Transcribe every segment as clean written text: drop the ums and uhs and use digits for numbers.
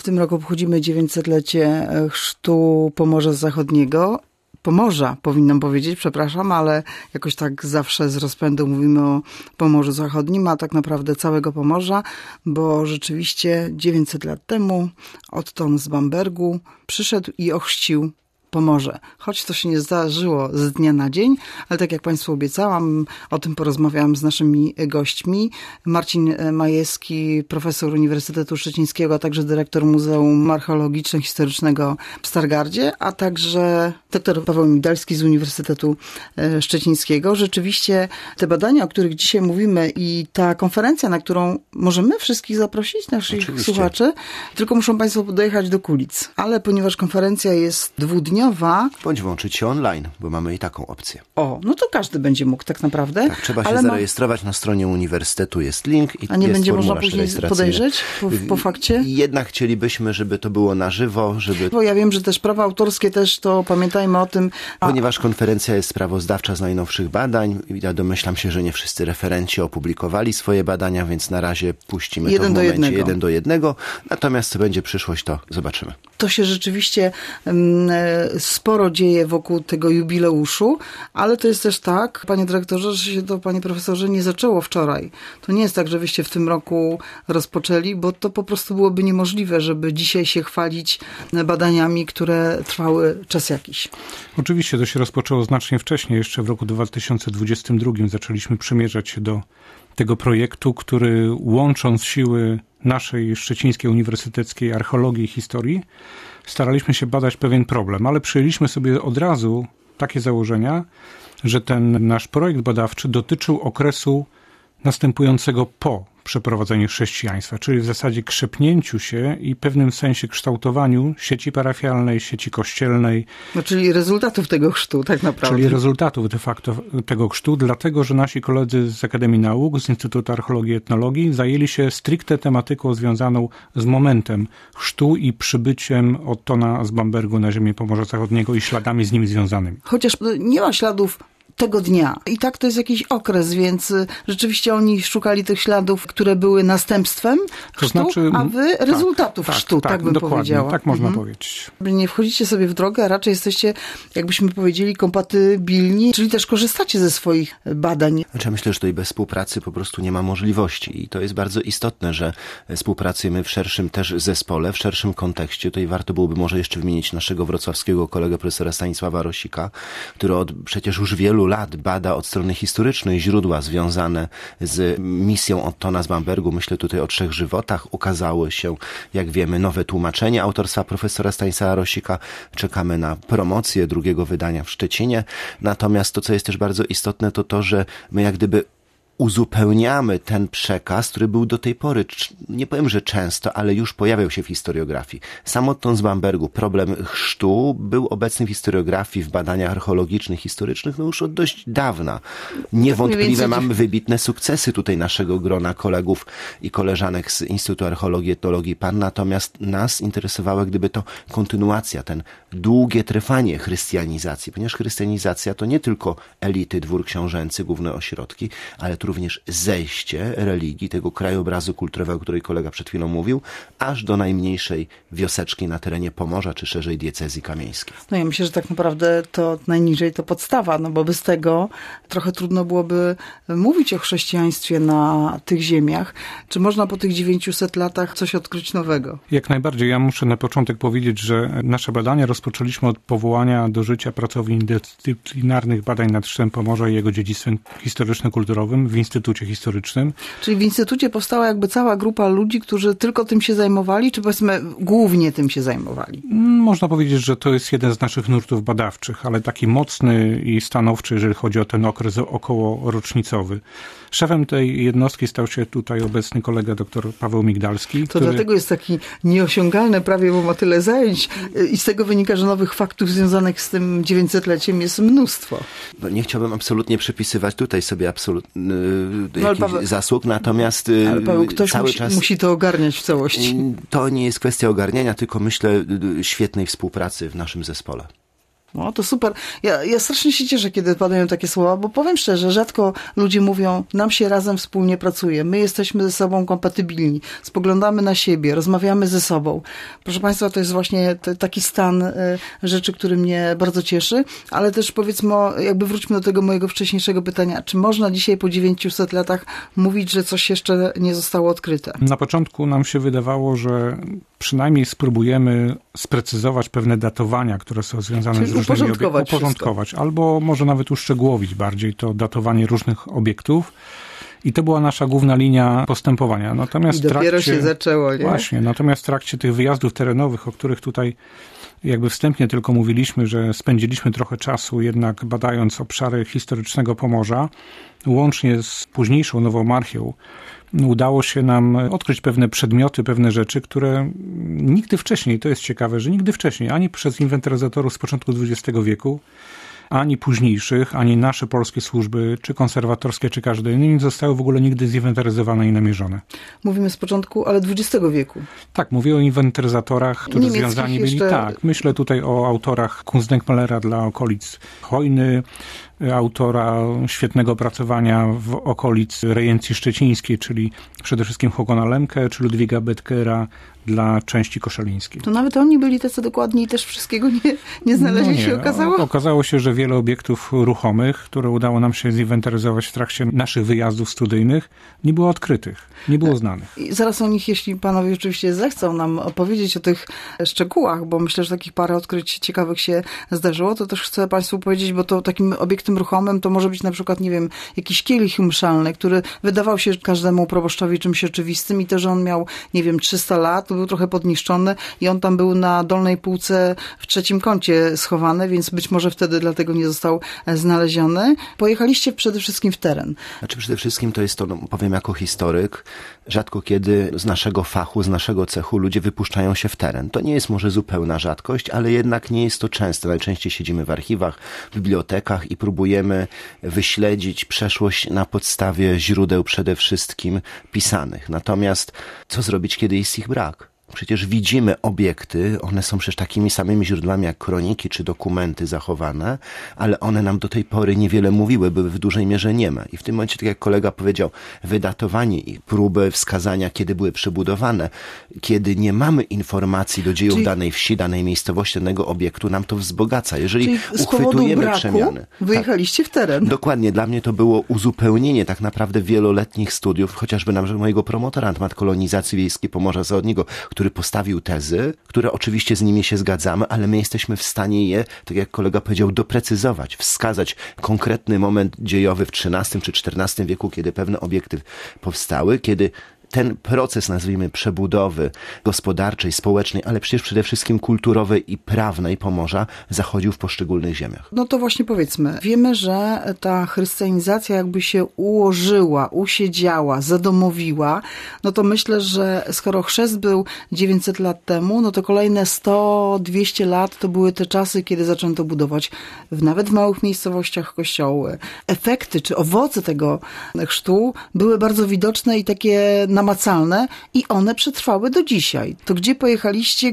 tym roku obchodzimy 900-lecie chrztu Pomorza Zachodniego. Pomorza, powinnam powiedzieć, przepraszam, ale jakoś tak zawsze z rozpędu mówimy o Pomorzu Zachodnim, a tak naprawdę całego Pomorza, bo rzeczywiście 900 lat temu Otton z Bambergu przyszedł i ochrzcił Pomorze. Choć to się nie zdarzyło z dnia na dzień, ale tak jak Państwu obiecałam, o tym porozmawiałam z naszymi gośćmi. Marcin Majewski, profesor Uniwersytetu Szczecińskiego, a także dyrektor Muzeum Archeologiczno-Historycznego w Stargardzie, a także dr Paweł Migdalski z Uniwersytetu Szczecińskiego. Rzeczywiście te badania, o których dzisiaj mówimy i ta konferencja, na którą możemy wszystkich zaprosić, naszych słuchaczy, tylko muszą Państwo dojechać do Kulic. Ale ponieważ konferencja jest dwudniowa, bądź włączyć się online, bo mamy i taką opcję. O, no to każdy będzie mógł tak naprawdę. Tak, trzeba się zarejestrować na stronie uniwersytetu, jest link i a nie jest będzie można później rejestracyjny. podejrzeć po fakcie? Jednak chcielibyśmy, żeby to było na żywo, Bo ja wiem, że też prawa autorskie też, to pamiętajmy o tym. Ponieważ konferencja jest sprawozdawcza z najnowszych badań, ja domyślam się, że nie wszyscy referenci opublikowali swoje badania, więc na razie puścimy to w momencie 1 do 1. Natomiast co będzie przyszłość, to zobaczymy. To się rzeczywiście sporo dzieje wokół tego jubileuszu, ale to jest też tak, panie dyrektorze, że się to, panie profesorze, nie zaczęło wczoraj. To nie jest tak, że wyście w tym roku rozpoczęli, bo to po prostu byłoby niemożliwe, żeby dzisiaj się chwalić badaniami, które trwały czas jakiś. Oczywiście to się rozpoczęło znacznie wcześniej. Jeszcze w roku 2022 zaczęliśmy przymierzać się do tego projektu, który łącząc siły naszej szczecińskiej uniwersyteckiej archeologii i historii, staraliśmy się badać pewien problem, ale przyjęliśmy sobie od razu takie założenia, że ten nasz projekt badawczy dotyczył okresu następującego po przeprowadzeniu chrześcijaństwa, czyli w zasadzie krzepnięciu się i pewnym sensie kształtowaniu sieci parafialnej, sieci kościelnej. No, czyli rezultatów tego chrztu tak naprawdę. Czyli rezultatów de facto tego chrztu, dlatego że nasi koledzy z Akademii Nauk, z Instytutu Archeologii i Etnologii zajęli się stricte tematyką związaną z momentem chrztu i przybyciem Ottona z Bambergu na ziemię Pomorza Zachodniego i śladami z nim związanymi. Chociaż nie ma śladów tego dnia. I tak to jest jakiś okres, więc rzeczywiście oni szukali tych śladów, które były następstwem chrztu, a wy rezultatów chrztu, tak bym powiedziała. Tak można powiedzieć. Nie wchodzicie sobie w drogę, a raczej jesteście, jakbyśmy powiedzieli, kompatybilni, czyli też korzystacie ze swoich badań. Znaczy, ja myślę, że tutaj bez współpracy po prostu nie ma możliwości i to jest bardzo istotne, że współpracujemy w szerszym też zespole, w szerszym kontekście. Tutaj warto byłoby może jeszcze wymienić naszego wrocławskiego kolegę profesora Stanisława Rosika, który przecież już wielu lat bada od strony historycznej źródła związane z misją Ottona z Bambergu. Myślę tutaj o 3 żywotach. Ukazały się, jak wiemy, nowe tłumaczenie autorstwa profesora Stanisława Rosika. Czekamy na promocję drugiego wydania w Szczecinie. Natomiast to, co jest też bardzo istotne, to to, że my jak gdyby uzupełniamy ten przekaz, który był do tej pory, nie powiem, że często, ale już pojawiał się w historiografii. Sam Otton z Bambergu, problem chrztu, był obecny w historiografii, w badaniach archeologicznych, historycznych, no już od dość dawna. Niewątpliwie mamy wybitne sukcesy tutaj naszego grona kolegów i koleżanek z Instytutu Archeologii i Etnologii PAN, natomiast nas interesowała gdyby to kontynuacja, ten długie trwanie chrystianizacji, ponieważ chrystianizacja to nie tylko elity, dwór książęcy, główne ośrodki, ale również zejście religii, tego krajobrazu kulturowego, o której kolega przed chwilą mówił, aż do najmniejszej wioseczki na terenie Pomorza, czy szerzej diecezji kamieńskiej. No ja myślę, że tak naprawdę to najniżej to podstawa, no bo bez tego trochę trudno byłoby mówić o chrześcijaństwie na tych ziemiach. Czy można po tych 900 latach coś odkryć nowego? Jak najbardziej. Ja muszę na początek powiedzieć, że nasze badania rozpoczęliśmy od powołania do życia pracowni dyscyplinarnych badań nad chrztem Pomorza i jego dziedzictwem historyczno-kulturowym w Instytucie Historycznym. Czyli w Instytucie powstała jakby cała grupa ludzi, którzy tylko tym się zajmowali, czy powiedzmy głównie tym się zajmowali? Można powiedzieć, że to jest jeden z naszych nurtów badawczych, ale taki mocny i stanowczy, jeżeli chodzi o ten okres okołorocznicowy. Szefem tej jednostki stał się tutaj obecny kolega dr Paweł Migdalski. To dlatego jest taki nieosiągalny prawie, bo ma tyle zajęć i z tego wynika, że nowych faktów związanych z tym 900-leciem jest mnóstwo. No, nie chciałbym absolutnie przypisywać tutaj sobie zasług, natomiast ale Paweł, ktoś cały czas musi to ogarniać w całości. To nie jest kwestia ogarniania, tylko myślę świetnej współpracy w naszym zespole. No to super. Ja strasznie się cieszę, kiedy padają takie słowa, bo powiem szczerze, rzadko ludzie mówią, nam się razem wspólnie pracuje, my jesteśmy ze sobą kompatybilni, spoglądamy na siebie, rozmawiamy ze sobą. Proszę Państwa, to jest właśnie taki stan rzeczy, który mnie bardzo cieszy, ale też powiedzmy, jakby wróćmy do tego mojego wcześniejszego pytania, czy można dzisiaj po 900 latach mówić, że coś jeszcze nie zostało odkryte? Na początku nam się wydawało, że przynajmniej spróbujemy sprecyzować pewne datowania, które są związane z różnymi uporządkować, albo może nawet uszczegółowić bardziej to datowanie różnych obiektów. I to była nasza główna linia postępowania. Natomiast i dopiero się zaczęło, nie? Właśnie, natomiast w trakcie tych wyjazdów terenowych, o których tutaj jakby wstępnie tylko mówiliśmy, że spędziliśmy trochę czasu jednak badając obszary historycznego Pomorza, łącznie z późniejszą Nowomarchią, udało się nam odkryć pewne przedmioty, pewne rzeczy, które nigdy wcześniej, to jest ciekawe, że nigdy wcześniej, ani przez inwentaryzatorów z początku XX wieku, ani późniejszych, ani nasze polskie służby, czy konserwatorskie, czy każde inne, nie zostały w ogóle nigdy zinwentaryzowane i namierzone. Mówimy z początku, ale XX wieku. Tak, mówię o inwentaryzatorach, którzy związani byli. Tak, myślę tutaj o autorach Kunstdenkmalera dla okolic Chojny, autora świetnego opracowania w okolic rejencji szczecińskiej, czyli przede wszystkim Hogona Lemke, czy Ludwiga Betkera dla części koszalińskiej. To nawet oni byli tacy dokładni i też wszystkiego nie znaleźli, się okazało? Okazało się, że wiele obiektów ruchomych, które udało nam się zinwentaryzować w trakcie naszych wyjazdów studyjnych, nie było odkrytych, nie było znanych. I zaraz o nich, jeśli panowie oczywiście zechcą nam opowiedzieć o tych szczegółach, bo myślę, że takich parę odkryć ciekawych się zdarzyło, to też chcę państwu powiedzieć, bo to takim obiektem ruchomym to może być na przykład, nie wiem, jakiś kielich mszalny, który wydawał się każdemu proboszczowi czymś oczywistym i to, że on miał, nie wiem, 300 lat, to był trochę podniszczony i on tam był na dolnej półce w trzecim kącie schowany, więc być może wtedy dlatego nie został znaleziony. Pojechaliście przede wszystkim w teren. Znaczy przede wszystkim to jest to, powiem jako historyk, rzadko kiedy z naszego fachu, z naszego cechu ludzie wypuszczają się w teren. To nie jest może zupełna rzadkość, ale jednak nie jest to częste. Najczęściej siedzimy w archiwach, w bibliotekach i próbujemy wyśledzić przeszłość na podstawie źródeł przede wszystkim pisanych. Natomiast co zrobić, kiedy jest ich brak? Przecież widzimy obiekty, one są przecież takimi samymi źródłami jak kroniki czy dokumenty zachowane, ale one nam do tej pory niewiele mówiły, były w dużej mierze nieme. I w tym momencie, tak jak kolega powiedział, wydatowanie ich, próby wskazania, kiedy były przebudowane, kiedy nie mamy informacji do dziejów danej wsi, danej miejscowości, danego obiektu, nam to wzbogaca. Jeżeli uchwytujemy przemiany. Wyjechaliście w teren. Dokładnie, dla mnie to było uzupełnienie tak naprawdę wieloletnich studiów, chociażby na mojego promotora na temat kolonizacji wiejskiej Pomorza Zachodniego, który postawił tezy, które oczywiście z nimi się zgadzamy, ale my jesteśmy w stanie je, tak jak kolega powiedział, doprecyzować, wskazać konkretny moment dziejowy w XIII czy XIV wieku, kiedy pewne obiekty powstały, kiedy ten proces, nazwijmy, przebudowy gospodarczej, społecznej, ale przecież przede wszystkim kulturowej i prawnej Pomorza zachodził w poszczególnych ziemiach. No to właśnie powiedzmy, wiemy, że ta chrystianizacja jakby się ułożyła, usiedziała, zadomowiła, no to myślę, że skoro chrzest był 900 lat temu, no to kolejne 100-200 lat to były te czasy, kiedy zaczęto budować nawet w małych miejscowościach kościoły. Efekty czy owoce tego chrztu były bardzo widoczne i takie namacalne i one przetrwały do dzisiaj. To gdzie pojechaliście,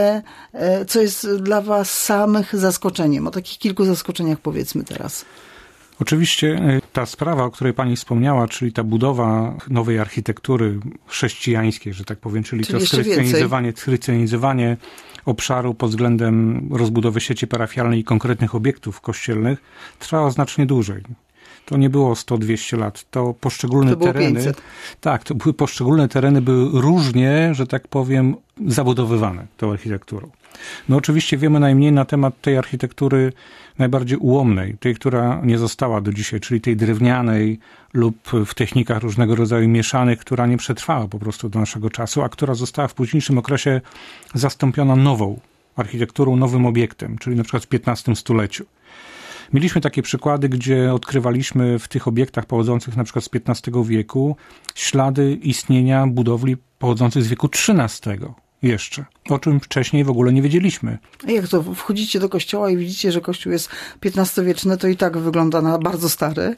co jest dla was samych zaskoczeniem? O takich kilku zaskoczeniach powiedzmy teraz. Oczywiście ta sprawa, o której pani wspomniała, czyli ta budowa nowej architektury chrześcijańskiej, że tak powiem, czyli to schrystianizowanie obszaru pod względem rozbudowy sieci parafialnej i konkretnych obiektów kościelnych trwała znacznie dłużej. To nie było 100-200 lat. To poszczególne tereny. 500. Tak, to były poszczególne tereny, były różnie, że tak powiem, zabudowywane tą architekturą. No oczywiście wiemy najmniej na temat tej architektury najbardziej ułomnej, tej, która nie została do dzisiaj, czyli tej drewnianej lub w technikach różnego rodzaju mieszanych, która nie przetrwała po prostu do naszego czasu, a która została w późniejszym okresie zastąpiona nową architekturą, nowym obiektem, czyli na przykład w XV stuleciu. Mieliśmy takie przykłady, gdzie odkrywaliśmy w tych obiektach pochodzących na przykład z XV wieku ślady istnienia budowli pochodzących z wieku XIII jeszcze, o czym wcześniej w ogóle nie wiedzieliśmy. Jak to? Wchodzicie do kościoła i widzicie, że kościół jest XV-wieczny, to i tak wygląda na bardzo stary.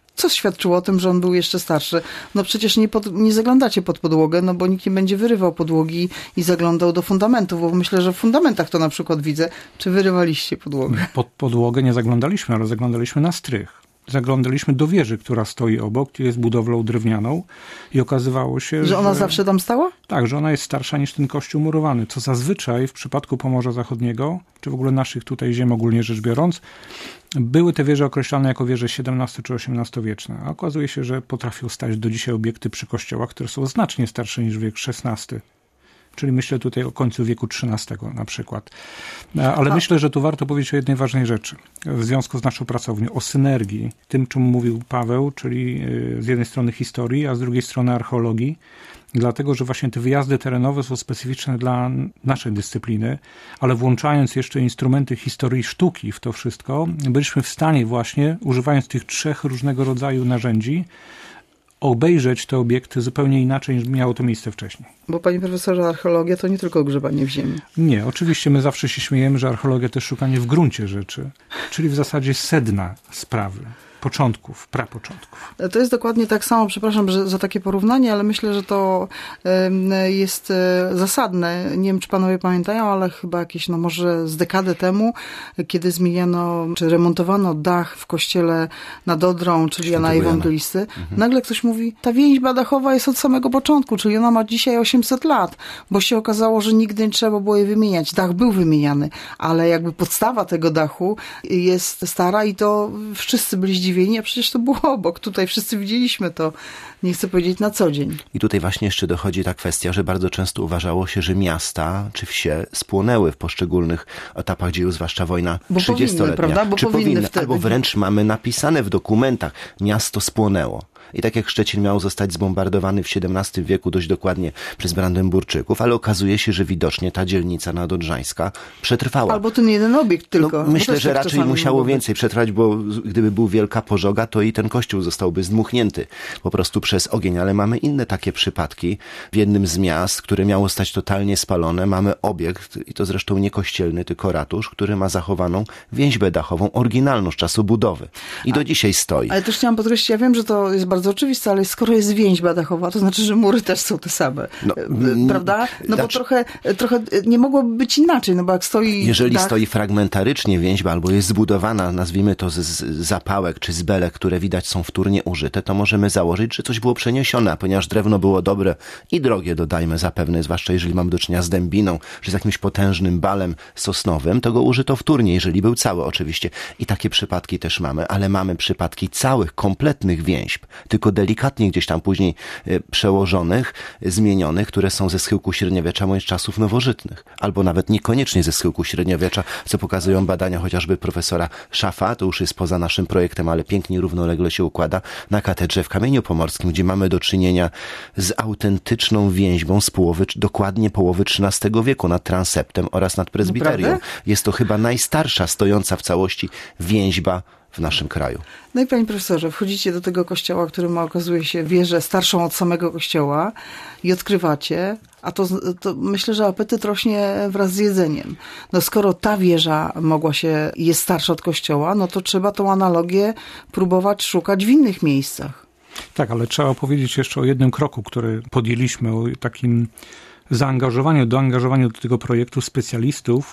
Co świadczyło o tym, że on był jeszcze starszy? No przecież nie zaglądacie pod podłogę, no bo nikt nie będzie wyrywał podłogi i zaglądał do fundamentów, bo myślę, że w fundamentach to na przykład widzę. Czy wyrywaliście podłogę? Pod podłogę nie zaglądaliśmy, ale zaglądaliśmy na strych. Zaglądaliśmy do wieży, która stoi obok, jest budowlą drewnianą i okazywało się, że ona zawsze tam stała? Tak, że ona jest starsza niż ten kościół murowany, co zazwyczaj w przypadku Pomorza Zachodniego, czy w ogóle naszych tutaj ziem ogólnie rzecz biorąc, były te wieże określane jako wieże XVII czy XVIII-wieczne. A okazuje się, że potrafią stać do dzisiaj obiekty przy kościołach, które są znacznie starsze niż wiek XVI. Czyli myślę tutaj o końcu wieku XIII na przykład. Ale myślę, że tu warto powiedzieć o jednej ważnej rzeczy w związku z naszą pracownią, o synergii, tym, czym mówił Paweł, czyli z jednej strony historii, a z drugiej strony archeologii, dlatego, że właśnie te wyjazdy terenowe są specyficzne dla naszej dyscypliny, ale włączając jeszcze instrumenty historii sztuki w to wszystko, byliśmy w stanie właśnie, używając tych 3 różnego rodzaju narzędzi, obejrzeć te obiekty zupełnie inaczej, niż miało to miejsce wcześniej. Bo panie profesorze, archeologia to nie tylko grzebanie w ziemi. Nie, oczywiście my zawsze się śmiejemy, że archeologia to jest szukanie w gruncie rzeczy, czyli w zasadzie sedna sprawy. Początków, prapoczątków. To jest dokładnie tak samo, przepraszam za takie porównanie, ale myślę, że to jest zasadne. Nie wiem, czy panowie pamiętają, ale chyba jakieś, może z dekadę temu, kiedy zmieniano, czy remontowano dach w kościele nad Odrą, czyli Jana Ewangelisty, nagle ktoś mówi, ta więźba dachowa jest od samego początku, czyli ona ma dzisiaj 800 lat, bo się okazało, że nigdy nie trzeba było jej wymieniać. Dach był wymieniany, ale jakby podstawa tego dachu jest stara i to wszyscy byli zdziwieni, a przecież to było obok. Tutaj wszyscy widzieliśmy to, nie chcę powiedzieć na co dzień. I tutaj właśnie jeszcze dochodzi ta kwestia, że bardzo często uważało się, że miasta czy wsie spłonęły w poszczególnych etapach dziejów, zwłaszcza wojna 30-letnia. Prawda? Bo czy powinny, wtedy. albo wręcz mamy napisane w dokumentach, miasto spłonęło. I tak jak Szczecin miał zostać zbombardowany w XVII wieku dość dokładnie przez Brandenburczyków, ale okazuje się, że widocznie ta dzielnica nadodrzańska przetrwała. Albo ten jeden obiekt tylko. Myślę, że raczej musiało więcej przetrwać, bo gdyby był wielka pożoga, to i ten kościół zostałby zdmuchnięty po prostu przez ogień. Ale mamy inne takie przypadki. W jednym z miast, które miało stać totalnie spalone, mamy obiekt, i to zresztą nie kościelny, tylko ratusz, który ma zachowaną więźbę dachową, oryginalną z czasu budowy. I do dzisiaj stoi. Ale też chciałam podkreślić, ja wiem, że to jest bardzo oczywiste, ale skoro jest więźba dachowa, to znaczy, że mury też są te same. Prawda? Bo trochę nie mogłoby być inaczej, bo jak stoi Jeżeli dach... stoi fragmentarycznie więźba, albo jest zbudowana, nazwijmy to z zapałek czy z belek, które widać są wtórnie użyte, to możemy założyć, że coś było przeniesione, a ponieważ drewno było dobre i drogie, dodajmy zapewne, zwłaszcza jeżeli mamy do czynienia z dębiną, czy z jakimś potężnym balem sosnowym, to go użyto wtórnie, jeżeli był cały oczywiście. I takie przypadki też mamy, ale mamy przypadki całych, kompletnych więźb, tylko delikatnie gdzieś tam później przełożonych, zmienionych, które są ze schyłku średniowiecza bądź czasów nowożytnych. Albo nawet niekoniecznie ze schyłku średniowiecza, co pokazują badania chociażby profesora Szafa, to już jest poza naszym projektem, ale pięknie równolegle się układa, na katedrze w Kamieniu Pomorskim, gdzie mamy do czynienia z autentyczną więźbą z dokładnie połowy XIII wieku nad transeptem oraz nad prezbiterium. Jest to chyba najstarsza stojąca w całości więźba w naszym kraju. No i panie profesorze, wchodzicie do tego kościoła, który ma, okazuje się, wieżę starszą od samego kościoła i odkrywacie, a to myślę, że apetyt rośnie wraz z jedzeniem. Skoro ta wieża jest starsza od kościoła, to trzeba tą analogię próbować szukać w innych miejscach. Tak, ale trzeba powiedzieć jeszcze o jednym kroku, który podjęliśmy, o takim doangażowaniu do tego projektu specjalistów,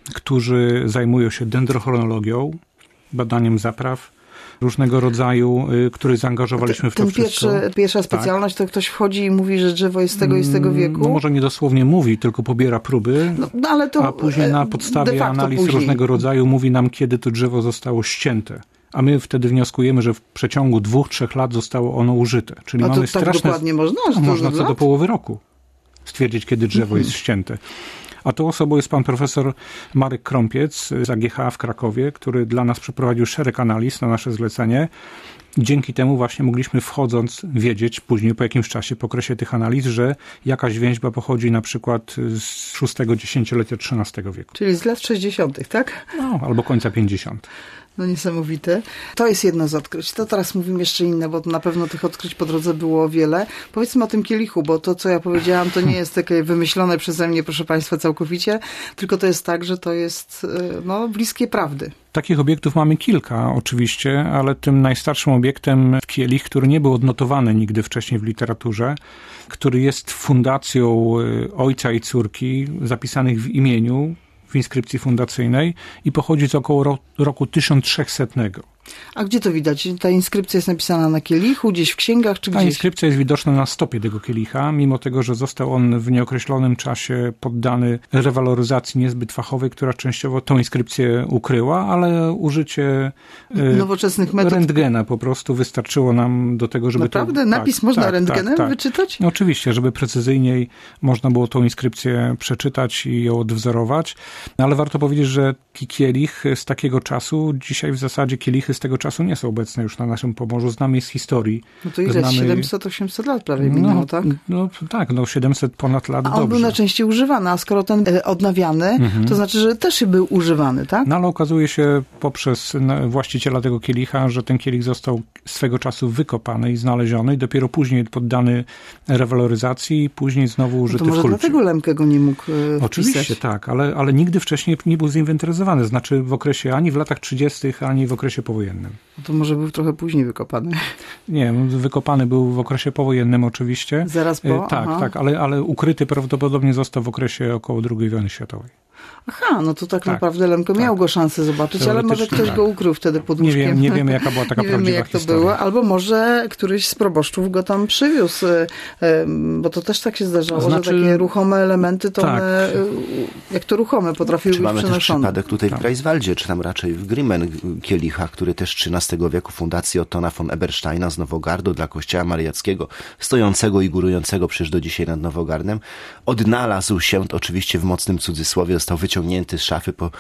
którzy zajmują się dendrochronologią, badaniem zapraw różnego rodzaju, których zaangażowaliśmy w to wszystko. Pierwsza specjalność, to ktoś wchodzi i mówi, że drzewo jest z tego i z tego wieku? Może nie dosłownie mówi, tylko pobiera próby, ale to, a później na podstawie analiz różnego rodzaju mówi nam, kiedy to drzewo zostało ścięte. A my wtedy wnioskujemy, że w przeciągu 2-3 lat zostało ono użyte. Czyli mamy tak dokładnie można? Można co do połowy roku stwierdzić, kiedy drzewo jest ścięte. A tą osobą jest pan profesor Marek Krąpiec z AGH w Krakowie, który dla nas przeprowadził szereg analiz na nasze zlecenie. Dzięki temu właśnie mogliśmy wchodząc wiedzieć później po jakimś czasie, po okresie tych analiz, że jakaś więźba pochodzi na przykład z 6. dziesięciolecia XIII wieku. Czyli z lat 60., tak? Albo końca 50. No niesamowite. To jest jedno z odkryć. To teraz mówimy jeszcze inne, bo na pewno tych odkryć po drodze było wiele. Powiedzmy o tym kielichu, bo to, co ja powiedziałam, to nie jest takie wymyślone przeze mnie, proszę Państwa, całkowicie, tylko to jest tak, że to jest bliskie prawdy. Takich obiektów mamy kilka oczywiście, ale tym najstarszym obiektem kielich, który nie był odnotowany nigdy wcześniej w literaturze, który jest fundacją ojca i córki zapisanych w imieniu w inskrypcji fundacyjnej i pochodzi z około roku 1300. A gdzie to widać? Ta inskrypcja jest napisana na kielichu, gdzieś w księgach, czy gdzieś? Ta inskrypcja jest widoczna na stopie tego kielicha, mimo tego, że został on w nieokreślonym czasie poddany rewaloryzacji niezbyt fachowej, która częściowo tą inskrypcję ukryła, ale użycie nowoczesnych metod rentgena po prostu wystarczyło nam do tego, żeby naprawdę? Napis można rentgenem wyczytać? No, oczywiście, żeby precyzyjniej można było tą inskrypcję przeczytać i ją odwzorować, ale warto powiedzieć, że kielich z takiego czasu, dzisiaj w zasadzie kielichy z tego czasu nie są obecne już na naszym Pomorzu. Znamy z historii. No to ile? 700-800 lat prawie minęło, tak? No tak, 700 ponad lat. A on był najczęściej używany, a skoro ten odnawiany, to znaczy, że też był używany, tak? No ale okazuje się poprzez właściciela tego kielicha, że ten kielich został swego czasu wykopany i znaleziony i dopiero później poddany rewaloryzacji i później znowu użyty w kulcie. To może dlatego Lemke go nie mógł wpisać. Oczywiście tak, ale nigdy wcześniej nie był zinwentaryzowany, znaczy w okresie ani w latach 30., ani w okresie powojennym. To może był trochę później wykopany. Nie, wykopany był w okresie powojennym oczywiście. Zaraz po? Tak, ale ukryty prawdopodobnie został w okresie około II wojny światowej. Aha, no to tak naprawdę Lemke miał go szansę zobaczyć, ale może ktoś go ukrył wtedy pod łóżkiem. Nie wiemy, jaka była taka prawdziwa historia. To było, albo może któryś z proboszczów go tam przywiózł, bo to też tak się zdarzało, że takie ruchome elementy, to one, jak to ruchome, potrafiły być przenoszone. Mamy też przypadek tutaj w Greifswaldzie, czy tam raczej w Grimmen kielicha, który też XIII wieku fundacji Ottona von Ebersteina z Nowogardu dla kościoła mariackiego, stojącego i górującego przecież do dzisiaj nad Nowogardem, odnalazł się, oczywiście w mocnym cudzysłowie, został wyciągnięty z szafy po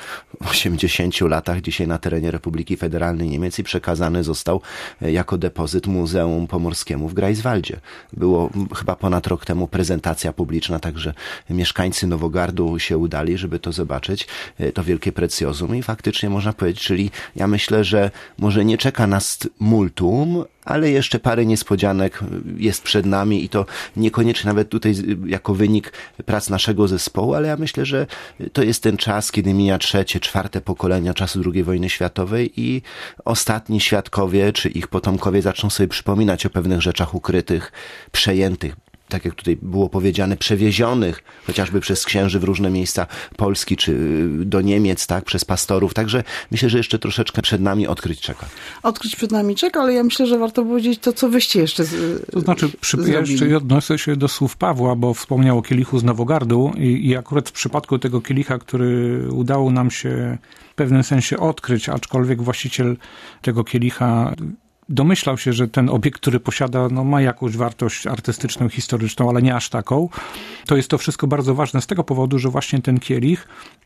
80 latach, dzisiaj na terenie Republiki Federalnej Niemiec i przekazany został jako depozyt Muzeum Pomorskiemu w Greifswaldzie. Było chyba ponad rok temu prezentacja publiczna, także mieszkańcy Nowogardu się udali, żeby to zobaczyć. To wielkie precjozum i faktycznie można powiedzieć, czyli ja myślę, że może nie czeka nas multum, ale jeszcze parę niespodzianek jest przed nami i to niekoniecznie nawet tutaj jako wynik prac naszego zespołu, ale ja myślę, że to jest ten czas, kiedy mija trzecie, czwarte pokolenia czasu II wojny światowej i ostatni świadkowie, czy ich potomkowie zaczną sobie przypominać o pewnych rzeczach ukrytych, przejętych, tak jak tutaj było powiedziane, przewiezionych chociażby przez księży w różne miejsca Polski, czy do Niemiec, tak, przez pastorów. Także myślę, że jeszcze troszeczkę przed nami odkryć czeka. Odkryć przed nami czeka, ale ja myślę, że warto powiedzieć to, co wyście jeszcze To znaczy, ja jeszcze odnoszę się do słów Pawła, bo wspomniał o kielichu z Nowogardu i akurat w przypadku tego kielicha, który udało nam się w pewnym sensie odkryć, aczkolwiek właściciel tego kielicha domyślał się, że ten obiekt, który posiada, ma jakąś wartość artystyczną, historyczną, ale nie aż taką. To jest to wszystko bardzo ważne z tego powodu, że właśnie ten kielich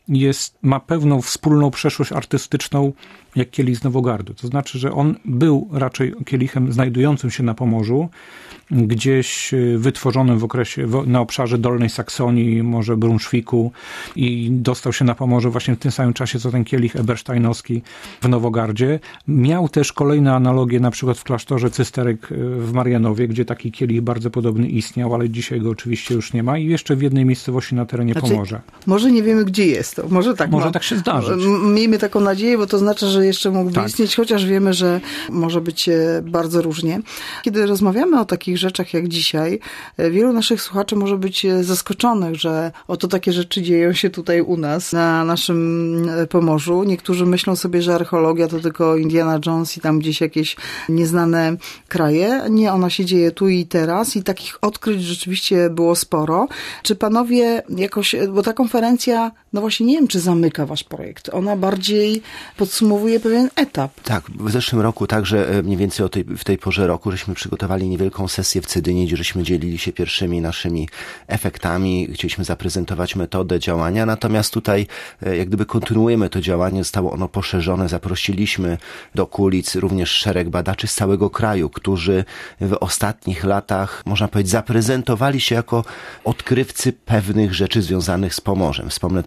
ma pewną wspólną przeszłość artystyczną jak kielich z Nowogardu. To znaczy, że on był raczej kielichem znajdującym się na Pomorzu, gdzieś wytworzonym na obszarze Dolnej Saksonii, może Brunszwiku i dostał się na Pomorze właśnie w tym samym czasie, co ten kielich ebersteinowski w Nowogardzie. Miał też kolejne analogie, na przykład w klasztorze Cysterek w Marianowie, gdzie taki kielich bardzo podobny istniał, ale dzisiaj go oczywiście już nie ma i jeszcze w jednej miejscowości na terenie Pomorza. Może nie wiemy, gdzie jest to. Może tak się zdarzyć. Miejmy taką nadzieję, bo to znaczy, że jeszcze mógłby istnieć, chociaż wiemy, że może być bardzo różnie. Kiedy rozmawiamy o takich rzeczach jak dzisiaj, wielu naszych słuchaczy może być zaskoczonych, że oto takie rzeczy dzieją się tutaj u nas, na naszym Pomorzu. Niektórzy myślą sobie, że archeologia to tylko Indiana Jones i tam gdzieś jakieś nieznane kraje. Nie, ona się dzieje tu i teraz i takich odkryć rzeczywiście było sporo. Czy panowie jakoś, bo ta konferencja, właśnie nie wiem, czy zamyka wasz projekt. Ona bardziej podsumowuje pewien etap. Tak, w zeszłym roku także mniej więcej w tej porze roku żeśmy przygotowali niewielką sesję w Cydynie, gdzie żeśmy dzielili się pierwszymi naszymi efektami. Chcieliśmy zaprezentować metodę działania, natomiast tutaj jak gdyby kontynuujemy to działanie, zostało ono poszerzone. Zaprosiliśmy do kulic również szereg badaczy z całego kraju, którzy w ostatnich latach, można powiedzieć, zaprezentowali się jako odkrywcy pewnych rzeczy związanych z Pomorzem. Wspomnę tutaj profesora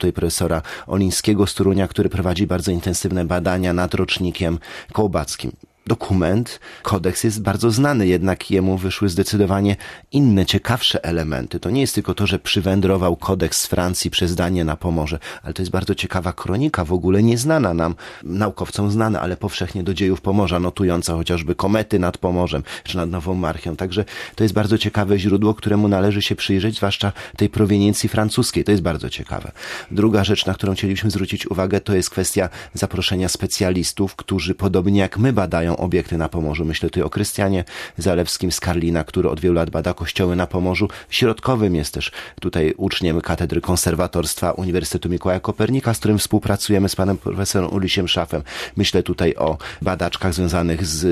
profesora Olińskiego z Torunia, który prowadzi bardzo intensywne badania nad rocznikiem kołbackim. Dokument, kodeks jest bardzo znany, jednak jemu wyszły zdecydowanie inne, ciekawsze elementy. To nie jest tylko to, że przywędrował kodeks z Francji przez Danię na Pomorze, ale to jest bardzo ciekawa kronika, w ogóle nieznana nam, naukowcom znana, ale powszechnie do dziejów Pomorza, notująca chociażby komety nad Pomorzem, czy nad Nową Marchią. Także to jest bardzo ciekawe źródło, któremu należy się przyjrzeć, zwłaszcza tej proweniencji francuskiej. To jest bardzo ciekawe. Druga rzecz, na którą chcieliśmy zwrócić uwagę, to jest kwestia zaproszenia specjalistów, którzy podobnie jak my badają obiekty na Pomorzu. Myślę tutaj o Krystianie Zalewskim z Karlina, który od wielu lat bada kościoły na Pomorzu Środkowym. Jest też tutaj uczniem Katedry Konserwatorstwa Uniwersytetu Mikołaja Kopernika, z którym współpracujemy z panem profesorem Ulisiem Szafem. Myślę tutaj o badaczkach związanych z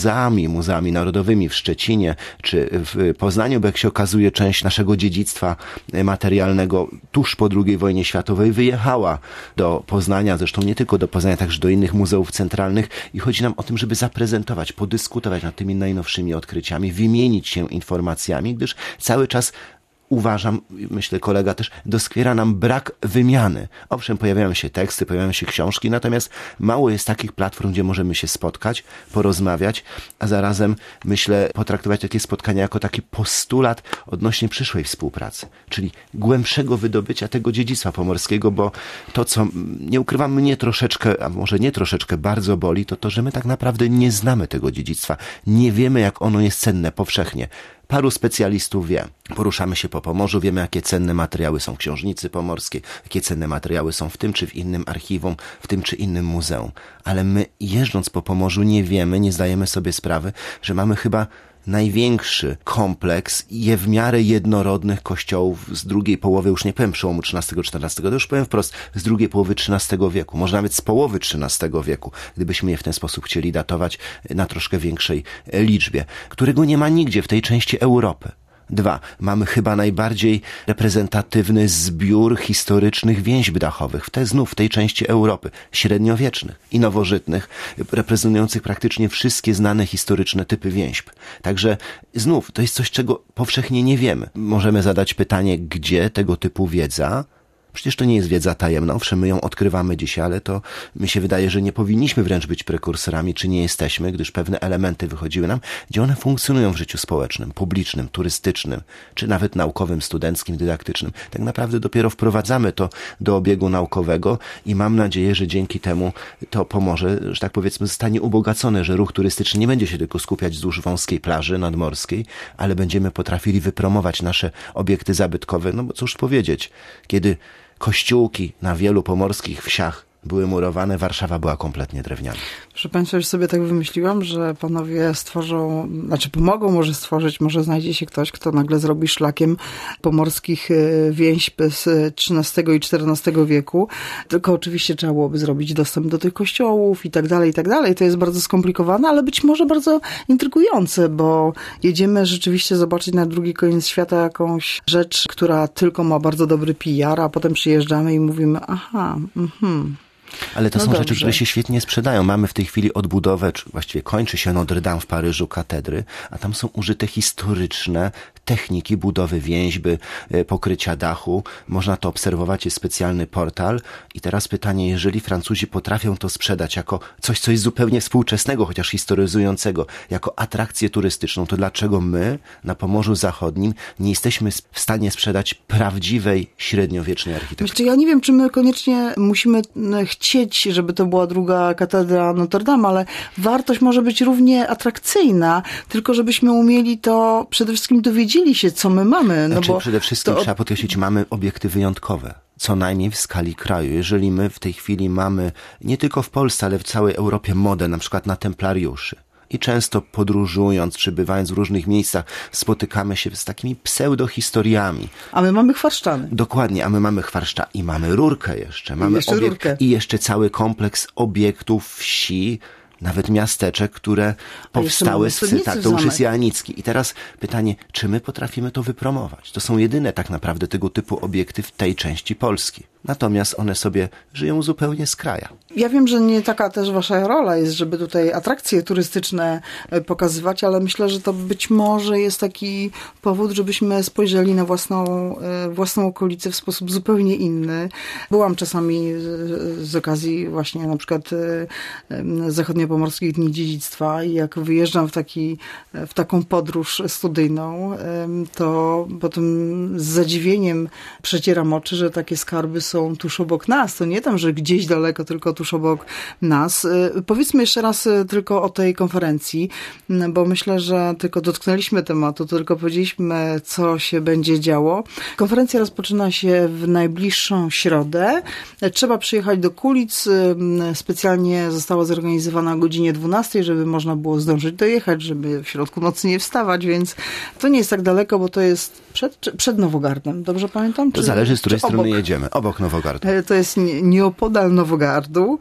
muzeami narodowymi w Szczecinie czy w Poznaniu, bo jak się okazuje, część naszego dziedzictwa materialnego tuż po II wojnie światowej wyjechała do Poznania, zresztą nie tylko do Poznania, także do innych muzeów centralnych i chodzi nam o tym, żeby zaprezentować, podyskutować nad tymi najnowszymi odkryciami, wymienić się informacjami, gdyż cały czas uważam, myślę kolega też, doskwiera nam brak wymiany. Owszem, pojawiają się teksty, pojawiają się książki, natomiast mało jest takich platform, gdzie możemy się spotkać, porozmawiać, a zarazem, myślę, potraktować takie spotkania jako taki postulat odnośnie przyszłej współpracy, czyli głębszego wydobycia tego dziedzictwa pomorskiego, bo to, co, nie ukrywam, mnie troszeczkę, a może nie troszeczkę, bardzo boli, to to, że my tak naprawdę nie znamy tego dziedzictwa. Nie wiemy, jak ono jest cenne powszechnie. Paru specjalistów wie. Poruszamy się po Pomorzu, wiemy, jakie cenne materiały są w Książnicy Pomorskiej, jakie cenne materiały są w tym czy w innym archiwum, w tym czy innym muzeum. Ale my, jeżdżąc po Pomorzu, nie wiemy, nie zdajemy sobie sprawy, że mamy chyba największy kompleks w miarę jednorodnych kościołów z drugiej połowy, już nie powiem przełomu XIII-XIV, to już powiem wprost, z drugiej połowy XIII wieku, może nawet z połowy XIII wieku, gdybyśmy je w ten sposób chcieli datować na troszkę większej liczbie, którego nie ma nigdzie w tej części Europy. 2. Mamy chyba najbardziej reprezentatywny zbiór historycznych więźb dachowych, znów w tej części Europy, średniowiecznych i nowożytnych, reprezentujących praktycznie wszystkie znane historyczne typy więźb. Także znów, to jest coś, czego powszechnie nie wiemy. Możemy zadać pytanie, gdzie tego typu wiedza? Przecież to nie jest wiedza tajemna, owszem, my ją odkrywamy dzisiaj, ale to mi się wydaje, że nie powinniśmy wręcz być prekursorami, czy nie jesteśmy, gdyż pewne elementy wychodziły nam, gdzie one funkcjonują w życiu społecznym, publicznym, turystycznym, czy nawet naukowym, studenckim, dydaktycznym. Tak naprawdę dopiero wprowadzamy to do obiegu naukowego i mam nadzieję, że dzięki temu to Pomorze, że tak powiedzmy, zostanie ubogacone, że ruch turystyczny nie będzie się tylko skupiać wzdłuż wąskiej plaży nadmorskiej, ale będziemy potrafili wypromować nasze obiekty zabytkowe, no bo cóż powiedzieć, kiedy kościółki na wielu pomorskich wsiach były murowane, Warszawa była kompletnie drewniana. Proszę Państwa, już sobie tak wymyśliłam, że panowie pomogą może stworzyć, może znajdzie się ktoś, kto nagle zrobi szlakiem pomorskich więźb z XIII i XIV wieku. Tylko oczywiście trzeba byłoby zrobić dostęp do tych kościołów i tak dalej, i tak dalej. To jest bardzo skomplikowane, ale być może bardzo intrygujące, bo jedziemy rzeczywiście zobaczyć na drugi koniec świata jakąś rzecz, która tylko ma bardzo dobry PR, a potem przyjeżdżamy i mówimy, Ale to są rzeczy, które się świetnie sprzedają. Mamy w tej chwili odbudowę, czy właściwie kończy się Notre Dame w Paryżu, katedry, a tam są użyte historyczne techniki budowy więźby, pokrycia dachu. Można to obserwować, jest specjalny portal. I teraz pytanie, jeżeli Francuzi potrafią to sprzedać jako coś, co jest zupełnie współczesnego, chociaż historyzującego, jako atrakcję turystyczną, to dlaczego my na Pomorzu Zachodnim nie jesteśmy w stanie sprzedać prawdziwej, średniowiecznej architektury? Ja nie wiem, czy my koniecznie musimy chcieć, żeby to była druga katedra Notre Dame, ale wartość może być równie atrakcyjna, tylko żebyśmy umieli to przede wszystkim dowiedzieli się, co my mamy. Bo przede wszystkim trzeba podkreślić, mamy obiekty wyjątkowe. Co najmniej w skali kraju. Jeżeli my w tej chwili mamy, nie tylko w Polsce, ale w całej Europie modę, na przykład na templariuszy. I często podróżując, czy bywając w różnych miejscach, spotykamy się z takimi pseudohistoriami. A my mamy chwarszczany. Dokładnie, a my mamy chwarszcza i mamy rurkę jeszcze. Mamy rurkę. I jeszcze cały kompleks obiektów, wsi, nawet miasteczek, które powstały z cytatu, to już jest Joannicki. I teraz pytanie, czy my potrafimy to wypromować? To są jedyne tak naprawdę tego typu obiekty w tej części Polski. natomiast one sobie żyją zupełnie z kraja. Ja wiem, że nie taka też wasza rola jest, żeby tutaj atrakcje turystyczne pokazywać, ale myślę, że to być może jest taki powód, żebyśmy spojrzeli na własną okolicę w sposób zupełnie inny. Byłam czasami z okazji właśnie na przykład Zachodniopomorskich Dni Dziedzictwa i jak wyjeżdżam w taką podróż studyjną, to potem z zadziwieniem przecieram oczy, że takie skarby są tuż obok nas. To nie tam, że gdzieś daleko, tylko tuż obok nas. Powiedzmy jeszcze raz tylko o tej konferencji, bo myślę, że tylko dotknęliśmy tematu, tylko powiedzieliśmy, co się będzie działo. Konferencja rozpoczyna się w najbliższą środę. Trzeba przyjechać do Kulic. Specjalnie została zorganizowana o godzinie 12, żeby można było zdążyć dojechać, żeby w środku nocy nie wstawać, więc to nie jest tak daleko, bo to jest przed Nowogardem. Dobrze pamiętam? To zależy, z której strony jedziemy. Obok Nowogardu. To jest nieopodal Nowogardu.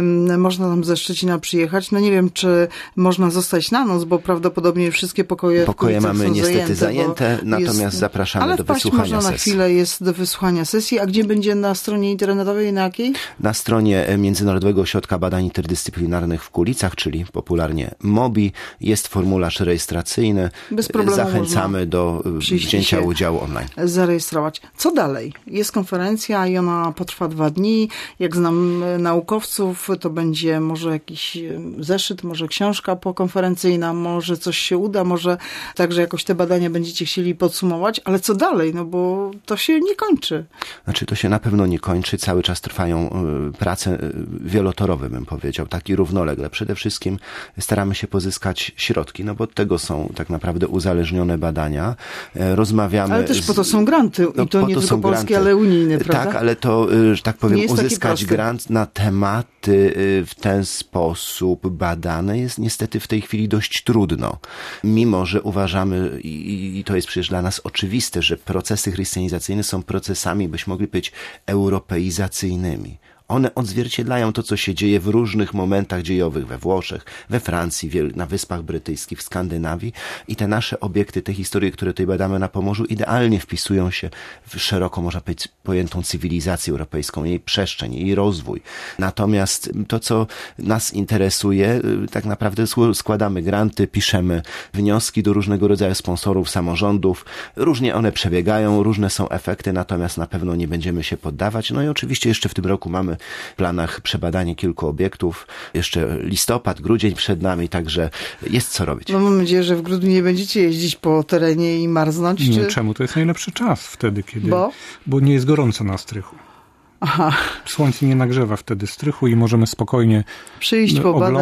Można tam ze Szczecina przyjechać. No nie wiem, czy można zostać na noc, bo prawdopodobnie wszystkie pokoje mamy są niestety zajęte, natomiast zapraszamy do wysłuchania można sesji. Na chwilę jest do wysłuchania sesji. A gdzie będzie na stronie internetowej? Na jakiej? Na stronie Międzynarodowego Ośrodka Badań Interdyscyplinarnych w Kulicach, czyli popularnie MOBI, jest formularz rejestracyjny. Bez problemu zachęcamy do wzięcia udziału online. Zarejestrować. Co dalej? Jest konferencja i ona potrwa 2 dni. Jak znam naukowców, to będzie może jakiś zeszyt, może książka pokonferencyjna, może coś się uda, może także jakoś te badania będziecie chcieli podsumować, ale co dalej? No bo to się nie kończy. Znaczy to się na pewno nie kończy. Cały czas trwają prace wielotorowe, bym powiedział, tak i równolegle. Przede wszystkim staramy się pozyskać środki, no bo od tego są tak naprawdę uzależnione badania. Rozmawiamy... Ale też po to są granty i to nie tylko polskie, ale unijne, prawda? Tak, ale to, że tak powiem, uzyskać grant na tematy w ten sposób badane jest niestety w tej chwili dość trudno. Mimo, że uważamy, i to jest przecież dla nas oczywiste, że procesy chrystianizacyjne są procesami, byśmy mogli powiedzieć, europeizacyjnymi. One odzwierciedlają to, co się dzieje w różnych momentach dziejowych we Włoszech, we Francji, na Wyspach Brytyjskich, w Skandynawii i te nasze obiekty, te historie, które tutaj badamy na Pomorzu, idealnie wpisują się w szeroko, można powiedzieć, pojętą cywilizację europejską, jej przestrzeń, jej rozwój. Natomiast to, co nas interesuje, tak naprawdę składamy granty, piszemy wnioski do różnego rodzaju sponsorów, samorządów. Różnie one przebiegają, różne są efekty, natomiast na pewno nie będziemy się poddawać. No i oczywiście jeszcze w tym roku mamy w planach przebadanie kilku obiektów. Jeszcze listopad, grudzień przed nami, także jest co robić. No mam nadzieję, że w grudniu nie będziecie jeździć po terenie i marznąć. Nie, czemu? To jest najlepszy czas wtedy, kiedy... Bo nie jest gorąco na strychu. Aha. Słońce nie nagrzewa wtedy strychu i możemy spokojnie przyjść,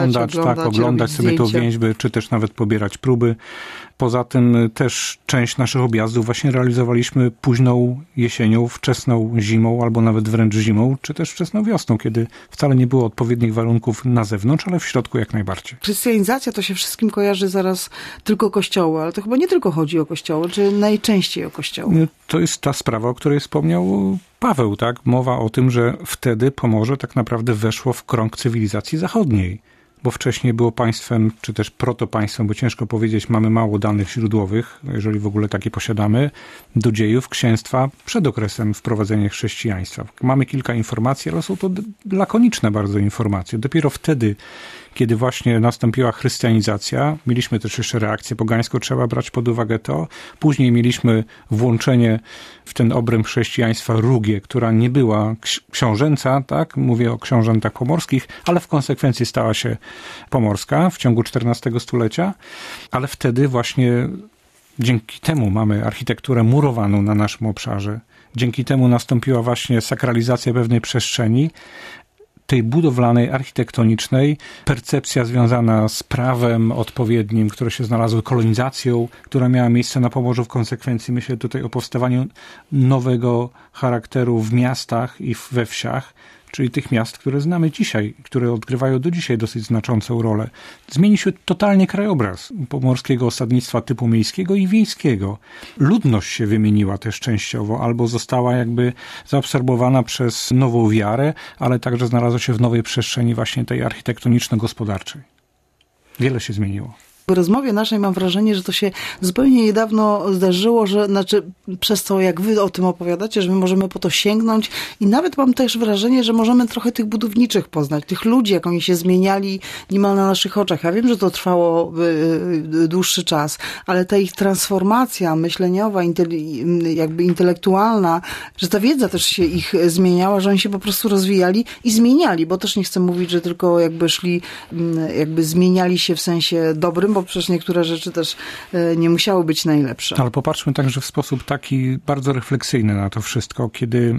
oglądać sobie tą więźbę, czy też nawet pobierać próby. Poza tym też część naszych objazdów właśnie realizowaliśmy późną jesienią, wczesną zimą, albo nawet wręcz zimą, czy też wczesną wiosną, kiedy wcale nie było odpowiednich warunków na zewnątrz, ale w środku jak najbardziej. Chrystianizacja to się wszystkim kojarzy zaraz tylko kościoły, ale to chyba nie tylko chodzi o kościoły, czy najczęściej o kościoły. To jest ta sprawa, o której wspomniał Paweł, tak? Mowa o tym, że wtedy Pomorze tak naprawdę weszło w krąg cywilizacji zachodniej. Bo wcześniej było państwem, czy też protopaństwem, bo ciężko powiedzieć, mamy mało danych źródłowych, jeżeli w ogóle takie posiadamy, do dziejów księstwa przed okresem wprowadzenia chrześcijaństwa. Mamy kilka informacji, ale są to lakoniczne bardzo informacje. Dopiero wtedy, kiedy właśnie nastąpiła chrystianizacja, mieliśmy też jeszcze reakcję pogańską, trzeba brać pod uwagę to. Później mieliśmy włączenie w ten obręb chrześcijaństwa Rugię, która nie była książęca, tak? Mówię o książętach pomorskich, ale w konsekwencji stała się pomorska w ciągu XIV stulecia, ale wtedy właśnie dzięki temu mamy architekturę murowaną na naszym obszarze. Dzięki temu nastąpiła właśnie sakralizacja pewnej przestrzeni, tej budowlanej, architektonicznej, percepcja związana z prawem odpowiednim, które się znalazło, kolonizacją, która miała miejsce na Pomorzu w konsekwencji. Myślę tutaj o powstawaniu nowego charakteru w miastach i we wsiach, czyli tych miast, które znamy dzisiaj, które odgrywają do dzisiaj dosyć znaczącą rolę. Zmieni się totalnie krajobraz pomorskiego osadnictwa typu miejskiego i wiejskiego. Ludność się wymieniła też częściowo, albo została jakby zaabsorbowana przez nową wiarę, ale także znalazła się w nowej przestrzeni właśnie tej architektoniczno-gospodarczej. Wiele się zmieniło. W rozmowie naszej mam wrażenie, że to się zupełnie niedawno zdarzyło, że przez to, jak wy o tym opowiadacie, że my możemy po to sięgnąć i nawet mam też wrażenie, że możemy trochę tych budowniczych poznać, tych ludzi, jak oni się zmieniali niemal na naszych oczach. Ja wiem, że to trwało dłuższy czas, ale ta ich transformacja myśleniowa, jakby intelektualna, że ta wiedza też się ich zmieniała, że oni się po prostu rozwijali i zmieniali, bo też nie chcę mówić, że tylko jakby zmieniali się w sensie dobrym, bo przecież niektóre rzeczy też nie musiały być najlepsze. Ale popatrzmy także w sposób taki bardzo refleksyjny na to wszystko, kiedy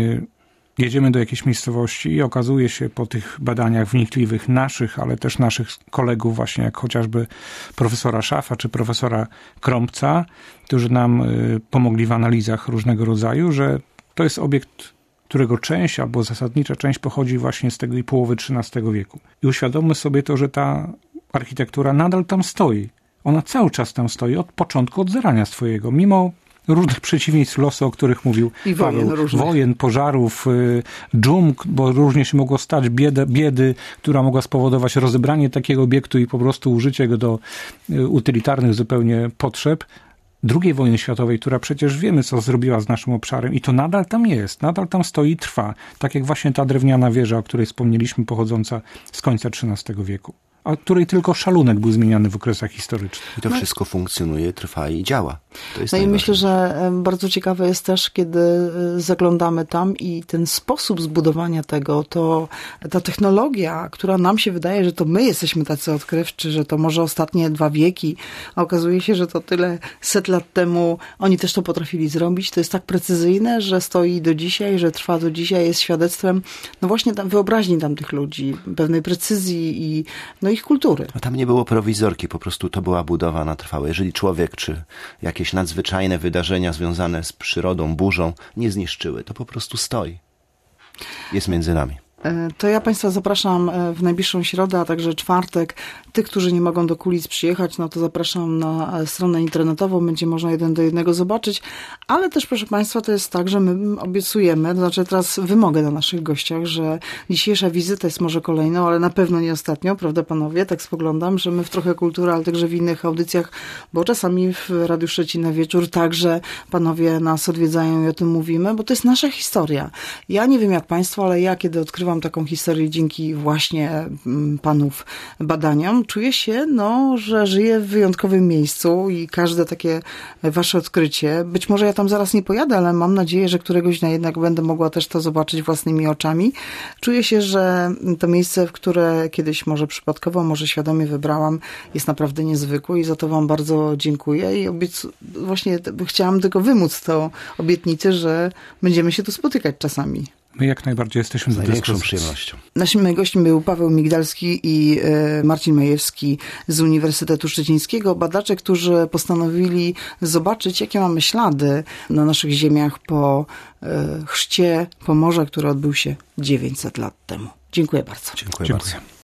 jedziemy do jakiejś miejscowości i okazuje się po tych badaniach wnikliwych naszych, ale też naszych kolegów, właśnie jak chociażby profesora Szafa czy profesora Krąbca, którzy nam pomogli w analizach różnego rodzaju, że to jest obiekt, którego część albo zasadnicza część pochodzi właśnie z tej połowy XIII wieku. I uświadommy sobie to, że ta architektura nadal tam stoi. Ona cały czas tam stoi od początku, od zarania swojego, mimo różnych przeciwieństw losu, o których mówił i Paweł. Wojen, pożarów, dżum, bo różnie się mogło stać, biedy, która mogła spowodować rozebranie takiego obiektu i po prostu użycie go do utylitarnych zupełnie potrzeb. II wojny światowej, która przecież wiemy, co zrobiła z naszym obszarem i to nadal tam jest, nadal tam stoi i trwa. Tak jak właśnie ta drewniana wieża, o której wspomnieliśmy, pochodząca z końca XIII wieku, a której tylko szalunek był zmieniany w okresach historycznych. I to wszystko funkcjonuje, trwa i działa. To jest i myślę, że bardzo ciekawe jest też, kiedy zaglądamy tam i ten sposób zbudowania tego, to ta technologia, która nam się wydaje, że to my jesteśmy tacy odkrywczy, że to może ostatnie 2 wieki, a okazuje się, że to tyle set lat temu oni też to potrafili zrobić. To jest tak precyzyjne, że stoi do dzisiaj, że trwa do dzisiaj, jest świadectwem właśnie wyobraźni tamtych ludzi, pewnej precyzji i ich kultury. No tam nie było prowizorki, po prostu to była budowa na trwałe. Jeżeli człowiek czy jakieś nadzwyczajne wydarzenia związane z przyrodą, burzą nie zniszczyły, to po prostu stoi. Jest między nami. To ja Państwa zapraszam w najbliższą środę, a także czwartek. Tych, którzy nie mogą do Kulic przyjechać, no to zapraszam na stronę internetową, będzie można 1:1 zobaczyć, ale też, proszę Państwa, to jest tak, że my obiecujemy, to znaczy teraz wymogę na naszych gościach, że dzisiejsza wizyta jest może kolejną, ale na pewno nie ostatnią, prawda panowie? Tak spoglądam, że my w Trochę Kultury, ale także w innych audycjach, bo czasami w Radiu Szczecin na wieczór także panowie nas odwiedzają i o tym mówimy, bo to jest nasza historia. Ja nie wiem jak Państwo, ale ja kiedy odkrywam taką historię dzięki właśnie panów badaniom, czuję się, że żyję w wyjątkowym miejscu i każde takie wasze odkrycie, być może ja tam zaraz nie pojadę, ale mam nadzieję, że któregoś dnia jednak będę mogła też to zobaczyć własnymi oczami. Czuję się, że to miejsce, w które kiedyś może przypadkowo, może świadomie wybrałam, jest naprawdę niezwykłe i za to wam bardzo dziękuję i właśnie chciałam tylko wymóc tą obietnicę, że będziemy się tu spotykać czasami. My jak najbardziej jesteśmy z największą przyjemnością. Naszymi gośćmi był Paweł Migdalski i Marcin Majewski z Uniwersytetu Szczecińskiego. Badacze, którzy postanowili zobaczyć, jakie mamy ślady na naszych ziemiach po chrzcie Pomorza, który odbył się 900 lat temu. Dziękuję bardzo. Dziękuję bardzo.